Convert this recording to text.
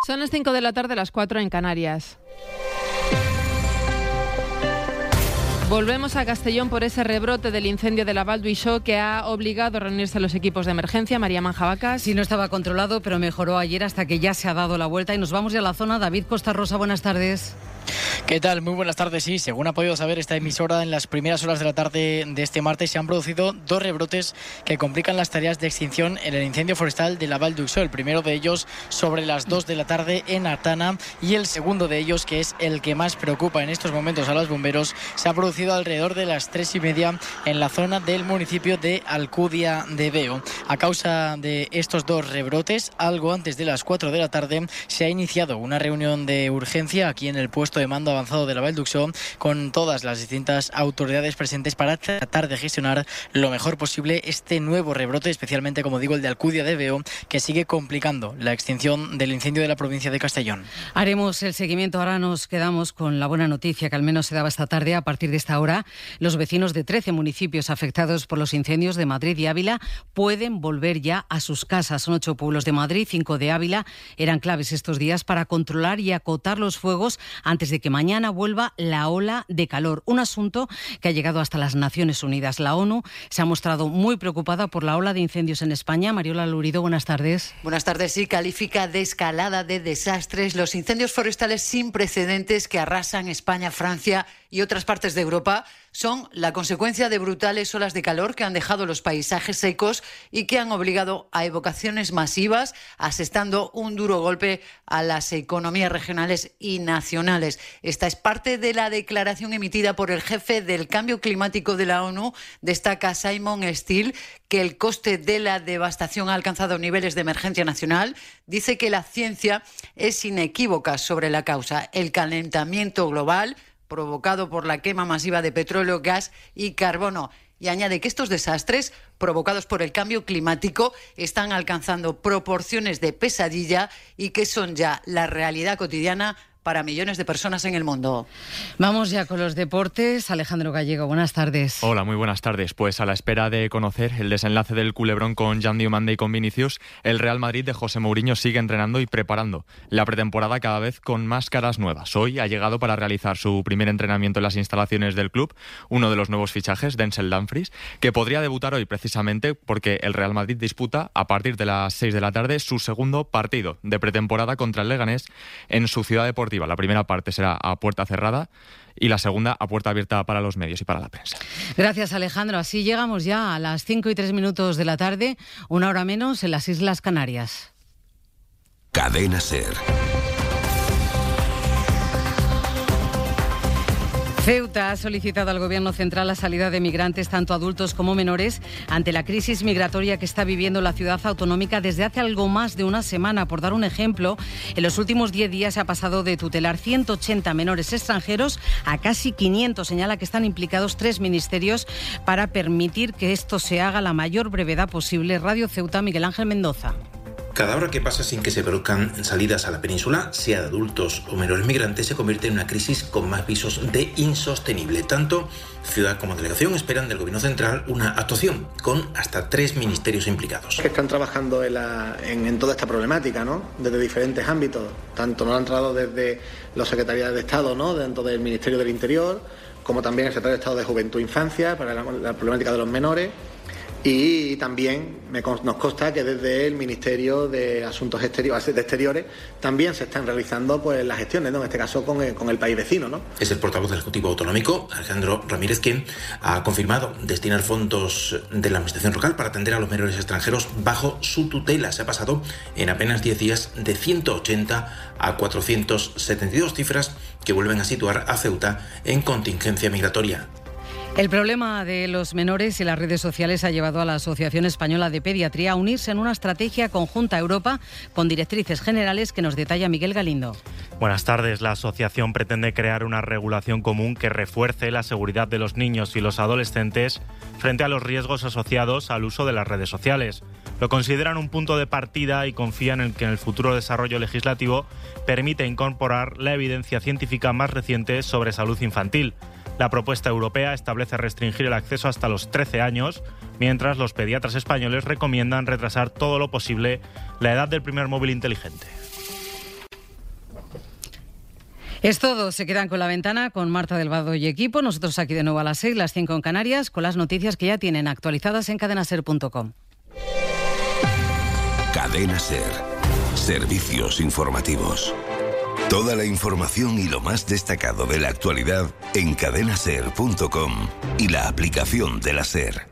Son las 5 de la tarde, las 4 en Canarias. Volvemos a Castellón por ese rebrote del incendio de la Vall d'Uixó que ha obligado a reunirse los equipos de emergencia. María Manjabacas. Sí, no estaba controlado, pero mejoró ayer hasta que ya se ha dado la vuelta. Y nos vamos ya a la zona. David Costa Rosa, buenas tardes. ¿Qué tal? Muy buenas tardes. Sí, según ha podido saber esta emisora, en las primeras horas de la tarde de este martes se han producido 2 rebrotes que complican las tareas de extinción en el incendio forestal de la Vall d'Uixó. El primero de ellos sobre las 2 de la tarde en Artana y el segundo de ellos, que es el que más preocupa en estos momentos a los bomberos, se ha producido alrededor de las 3:30 en la zona del municipio de Alcudia de Veo. A causa de estos 2 rebrotes, algo antes de las 4 de la tarde, se ha iniciado una reunión de urgencia aquí en el puesto de mando avanzado de la Vall d'Uixó con todas las distintas autoridades presentes para tratar de gestionar lo mejor posible este nuevo rebrote, especialmente, como digo, el de Alcudia de Veo, que sigue complicando la extinción del incendio de la provincia de Castellón. Haremos el seguimiento. Ahora nos quedamos con la buena noticia que al menos se daba esta tarde. A partir de esta hora, los vecinos de 13 municipios afectados por los incendios de Madrid y Ávila pueden volver ya a sus casas. Son 8 pueblos de Madrid, 5 de Ávila. Eran claves estos días para controlar y acotar los fuegos antes de que mañana vuelva la ola de calor. Un asunto que ha llegado hasta las Naciones Unidas. La ONU se ha mostrado muy preocupada por la ola de incendios en España. Mariola Lurido, buenas tardes. Buenas tardes. Sí, califica de escalada de desastres los incendios forestales sin precedentes que arrasan España, Francia y otras partes de Europa. Son la consecuencia de brutales olas de calor que han dejado los paisajes secos y que han obligado a evacuaciones masivas, asestando un duro golpe a las economías regionales y nacionales. Esta es parte de la declaración emitida por el jefe del cambio climático de la ONU. Destaca Simon Still que el coste de la devastación ha alcanzado niveles de emergencia nacional. Dice que la ciencia es inequívoca sobre la causa: el calentamiento global provocado por la quema masiva de petróleo, gas y carbono. Y añade que estos desastres provocados por el cambio climático están alcanzando proporciones de pesadilla y que son ya la realidad cotidiana para millones de personas en el mundo. Vamos ya con los deportes. Alejandro Gallego, buenas tardes. Hola, muy buenas tardes. Pues a la espera de conocer el desenlace del culebrón con Jan Diomande y con Vinicius, el Real Madrid de José Mourinho sigue entrenando y preparando la pretemporada cada vez con más caras nuevas. Hoy ha llegado para realizar su primer entrenamiento en las instalaciones del club uno de los nuevos fichajes, Denzel Dumfries, que podría debutar hoy precisamente porque el Real Madrid disputa a partir de las 6 de la tarde su segundo partido de pretemporada contra el Leganés en su ciudad deportiva. La primera parte será a puerta cerrada y la segunda a puerta abierta para los medios y para la prensa. Gracias, Alejandro. Así llegamos ya a las 5:03 de la tarde, 1 hora menos en las Islas Canarias. Cadena SER. Ceuta ha solicitado al Gobierno central la salida de migrantes, tanto adultos como menores, ante la crisis migratoria que está viviendo la ciudad autonómica desde hace algo más de una semana. Por dar un ejemplo, en los últimos 10 días se ha pasado de tutelar 180 menores extranjeros a casi 500. Señala que están implicados 3 ministerios para permitir que esto se haga a la mayor brevedad posible. Radio Ceuta, Miguel Ángel Mendoza. Cada hora que pasa sin que se produzcan salidas a la península, sea de adultos o menores migrantes, se convierte en una crisis con más visos de insostenible. Tanto ciudad como delegación esperan del Gobierno central una actuación con hasta 3 ministerios implicados. Que están trabajando en toda esta problemática, ¿no? Desde diferentes ámbitos. Tanto nos han entrado desde los secretariados de Estado, ¿no? Dentro del Ministerio del Interior, como también el secretario de Estado de Juventud e Infancia para la problemática de los menores. Y también nos consta que desde el Ministerio de Asuntos Exteriores también se están realizando pues las gestiones, ¿no? En este caso con el país vecino, ¿no? Es el portavoz del Ejecutivo Autonómico, Alejandro Ramírez, quien ha confirmado destinar fondos de la Administración local para atender a los menores extranjeros bajo su tutela. Se ha pasado en apenas 10 días de 180 a 472, cifras que vuelven a situar a Ceuta en contingencia migratoria. El problema de los menores y las redes sociales ha llevado a la Asociación Española de Pediatría a unirse en una estrategia conjunta a Europa con directrices generales que nos detalla Miguel Galindo. Buenas tardes. La asociación pretende crear una regulación común que refuerce la seguridad de los niños y los adolescentes frente a los riesgos asociados al uso de las redes sociales. Lo consideran un punto de partida y confían en que en el futuro desarrollo legislativo permite incorporar la evidencia científica más reciente sobre salud infantil. La propuesta europea establece restringir el acceso hasta los 13 años, mientras los pediatras españoles recomiendan retrasar todo lo posible la edad del primer móvil inteligente. Es todo, se quedan con La Ventana, con Marta del Vado y equipo. Nosotros aquí de nuevo a las 6, las 5 en Canarias, con las noticias que ya tienen actualizadas en cadenaser.com. Cadena Ser. Servicios informativos. Toda la información y lo más destacado de la actualidad en cadenaser.com y la aplicación de la SER.